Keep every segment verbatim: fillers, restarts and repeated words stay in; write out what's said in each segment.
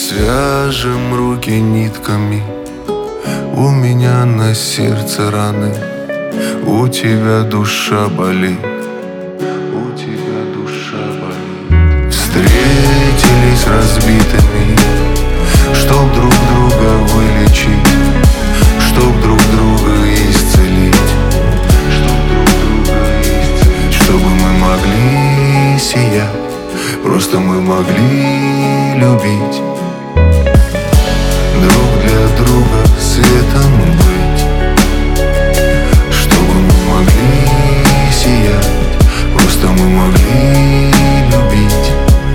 Свяжем руки нитками, у меня на сердце раны, у тебя душа болит, у тебя душа болит. Встретились разбитыми, чтоб друг друга вылечить, чтоб друг друга исцелить, чтоб друг друга исцелить, чтобы мы могли сиять, просто мы могли любить. Друг для друга светом быть, чтобы мы могли сиять, просто мы могли любить.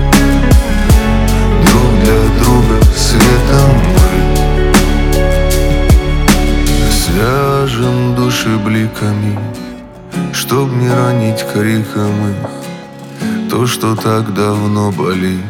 Друг для друга светом быть. Свяжем души бликами, чтоб не ранить криком их то, что так давно болит.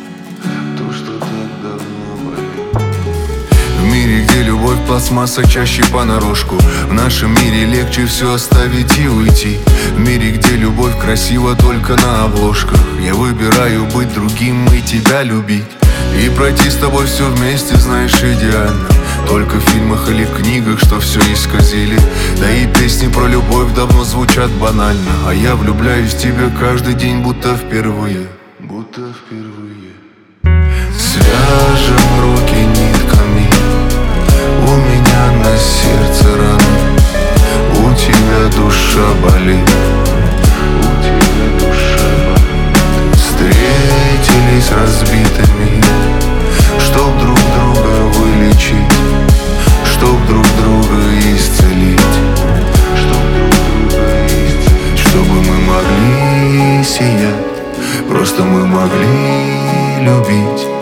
В мире, где любовь пластмасса чаще понарошку, в нашем мире легче все оставить и уйти. В мире, где любовь красива только на обложках, я выбираю быть другим и тебя любить. И пройти с тобой все вместе, знаешь, идеально. Только в фильмах или книгах, что все исказили. Да и песни про любовь давно звучат банально, а я влюбляюсь в тебя каждый день, будто впервые. Будто впервые. Свяжем руки нитками, у меня на сердце раны, у тебя душа болит, у тебя душа болит. Встретились разбитыми, чтоб друг друга вылечить, чтоб друг друга исцелить, чтоб друг друга исцелить, чтобы мы могли сиять, просто мы могли любить.